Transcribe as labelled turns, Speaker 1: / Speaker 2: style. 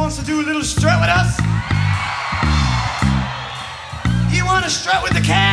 Speaker 1: wants to do a little strut with us? You want to strut with the cat?